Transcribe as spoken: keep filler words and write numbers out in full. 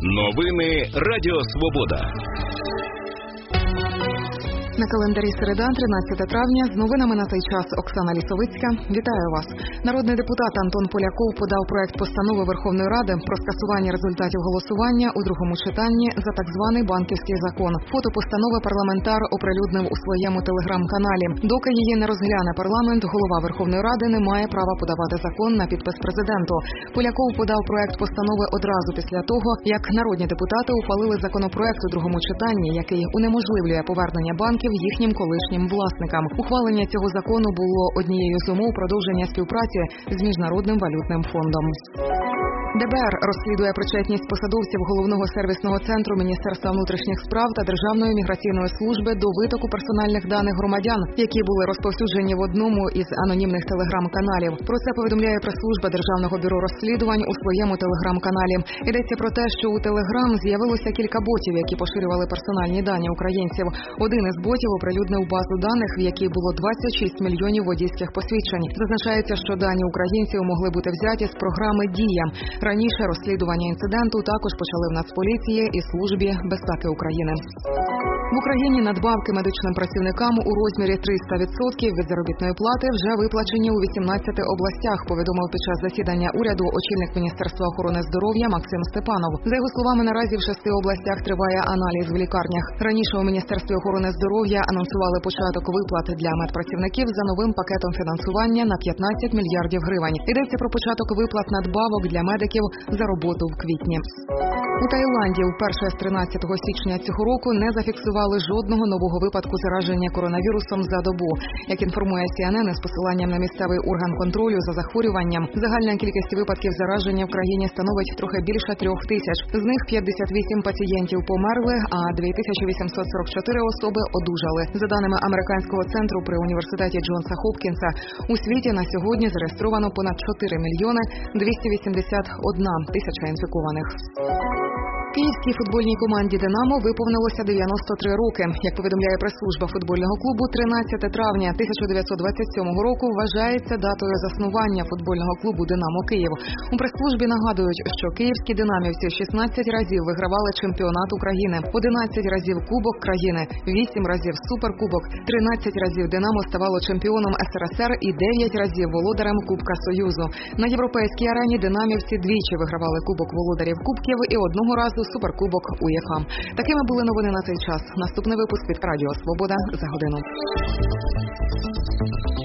Новини Радіо Свобода. На календарі середа, тринадцяте травня, з новинами на цей час Оксана Лісовицька. Вітаю вас. Народний депутат Антон Поляков подав проект постанови Верховної Ради про скасування результатів голосування у другому читанні за так званий банківський закон. Фото постанови парламентар оприлюднив у своєму телеграм-каналі. Доки її не розгляне парламент, голова Верховної Ради не має права подавати закон на підпис президенту. Поляков подав проект постанови одразу після того, як народні депутати ухвалили законопроект у другому читанні, який унеможливлює повернення банків їхнім колишнім власникам. Ухвалення цього закону було однією з умов продовження співпраці з Міжнародним валютним фондом. Де Бе Ер розслідує причетність посадовців Головного сервісного центру Міністерства внутрішніх справ та Державної міграційної служби до витоку персональних даних громадян, які були розповсюджені в одному із анонімних телеграм-каналів. Про це повідомляє прес-служба Державного бюро розслідувань у своєму телеграм-каналі. Йдеться про те, що у телеграм з'явилося кілька ботів, які поширювали персональні дані українців. Один із ботів оприлюднив базу даних, в якій було двадцять шість мільйонів водійських посвідчень. Зазначається, що дані українців могли бути взяті з програми «Дія». Раніше розслідування інциденту також почали в Нацполіції і Службі безпеки України. В Україні надбавки медичним працівникам у розмірі триста відсотків від заробітної плати вже виплачені у вісімнадцяти областях, повідомив під час засідання уряду очільник Міністерства охорони здоров'я Максим Степанов. За його словами, наразі в шести областях триває аналіз в лікарнях. Раніше у Міністерстві охорони здоров'я анонсували початок виплати для медпрацівників за новим пакетом фінансування на п'ятнадцять мільярдів гривень. Йдеться про початок виплат надбавок для медиків за роботу в квітні. У Таїланді вперше з тринадцятого січня цього року не зафіксували жодного нового випадку зараження коронавірусом за добу. Як інформує Сі Ен Ен із посиланням на місцевий орган контролю за захворюванням, загальна кількість випадків зараження в країні становить трохи більше трьох тисяч. З них п'ятдесят вісім пацієнтів померли, а дві тисячі вісімсот сорок чотири особи одужали. За даними американського центру при університеті Джонса Хопкінса, у світі на сьогодні зареєстровано понад чотири мільйони двісті вісімдесят одна тисяча інфікованих. Київській футбольній команді «Динамо» виповнилося дев'яносто три роки. Як повідомляє прес-служба футбольного клубу, тринадцяте травня тисяча дев'ятсот двадцять сьомого року вважається датою заснування футбольного клубу «Динамо Київ». У прес-службі нагадують, що київські динамівці шістнадцять разів вигравали чемпіонат України, одинадцять разів Кубок країни, вісім разів Суперкубок, тринадцять разів «Динамо» ставало чемпіоном Ес Ер Ес Ер і дев'ять разів володарем Кубка Союзу. На європейській арені динамівці двічі вигравали Кубок володарів Кубків і одного разу Суперкубок УЄФА. Такими були новини на цей час. Наступний випуск від Радіо Свобода за годину.